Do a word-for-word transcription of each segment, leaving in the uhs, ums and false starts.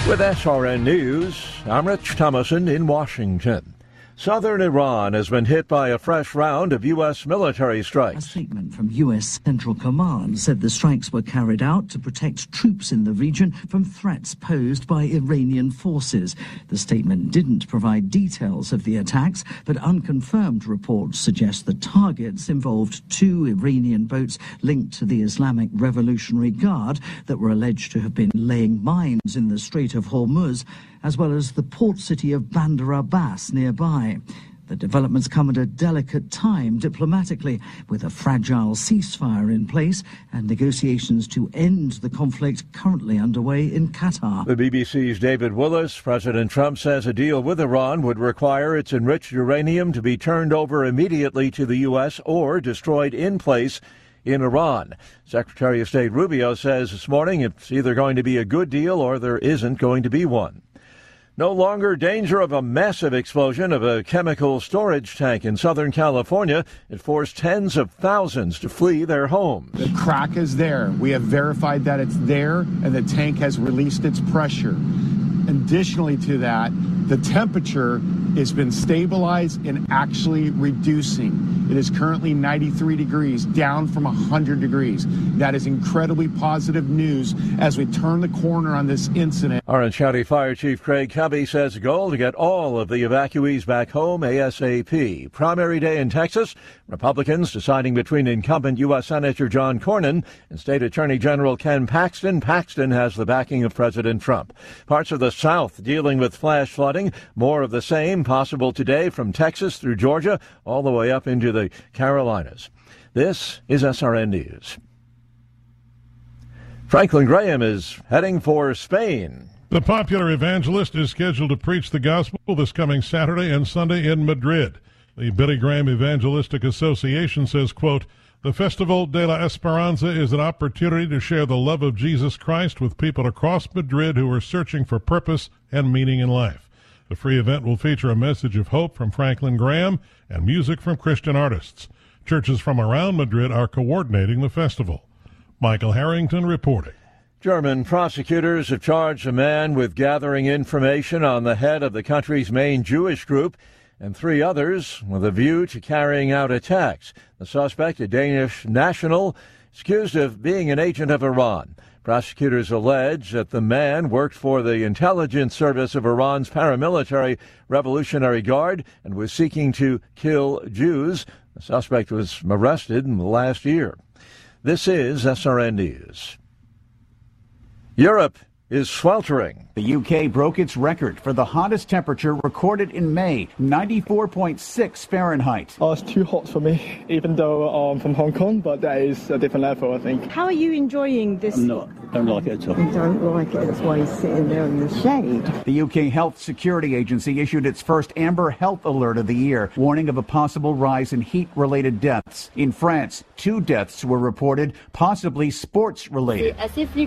With S R N News, I'm Rich Thomason in Washington. Southern Iran has been hit by a fresh round of U S military strikes. A statement from U S Central Command said the strikes were carried out to protect troops in the region from threats posed by Iranian forces. The statement didn't provide details of the attacks, but unconfirmed reports suggest the targets involved two Iranian boats linked to the Islamic Revolutionary Guard that were alleged to have been laying mines in the Strait of Hormuz, as well as the port city of Bandar Abbas nearby. The developments come at a delicate time diplomatically, with a fragile ceasefire in place and negotiations to end the conflict currently underway in Qatar. The B B C's David Willis. President Trump says a deal with Iran would require its enriched uranium to be turned over immediately to the U S or destroyed in place in Iran. Secretary of State Rubio says this morning it's either going to be a good deal or there isn't going to be one. No longer danger of a massive explosion of a chemical storage tank in Southern California. It forced tens of thousands to flee their homes. The crack is there. We have verified that it's there, and the tank has released its pressure. Additionally to that, the temperature has been stabilized and actually reducing. It is currently ninety-three degrees, down from one hundred degrees. That is incredibly positive news as we turn the corner on this incident. Orange County Fire Chief Craig Cubby says the goal to get all of the evacuees back home ASAP. Primary day in Texas, Republicans deciding between incumbent U S Senator John Cornyn and State Attorney General Ken Paxton. Paxton has the backing of President Trump. Parts of the South dealing with flash flooding. More of the same possible today from Texas through Georgia all the way up into the Carolinas. This is S R N News. Franklin Graham is heading for Spain. The popular evangelist is scheduled to preach the gospel this coming Saturday and Sunday in Madrid. The Billy Graham Evangelistic Association says, quote, "The Festival de la Esperanza is an opportunity to share the love of Jesus Christ with people across Madrid who are searching for purpose and meaning in life. The free event will feature a message of hope from Franklin Graham and music from Christian artists. Churches from around Madrid are coordinating the festival." Michael Harrington reporting. German prosecutors have charged a man with gathering information on the head of the country's main Jewish group and three others with a view to carrying out attacks. The suspect, a Danish national, is accused of being an agent of Iran. Prosecutors allege that the man worked for the intelligence service of Iran's paramilitary Revolutionary Guard and was seeking to kill Jews. The suspect was arrested in the last year. This is S R N News. Europe is sweltering. The U K broke its record for the hottest temperature recorded in May, ninety-four point six Fahrenheit. Oh, it's too hot for me, even though I'm from Hong Kong, but that is a different level, I think. How are you enjoying this? I'm not. Don't like it at all. You don't like it, that's why you're sitting there in the shade. The U K Health Security Agency issued its first Amber Health Alert of the year, warning of a possible rise in heat-related deaths. In France, two deaths were reported, possibly sports-related.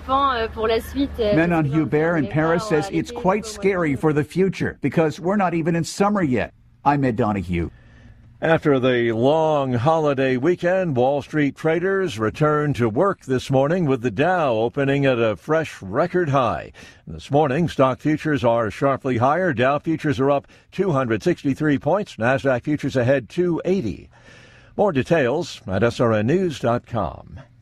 Menon Hubert in Paris says it's quite scary for the future because we're not even in summer yet. I'm Ed Donahue. After the long holiday weekend, Wall Street traders returned to work this morning with the Dow opening at a fresh record high. This morning, stock futures are sharply higher. Dow futures are up two hundred sixty-three points. NASDAQ futures ahead two eighty. More details at S R N news dot com.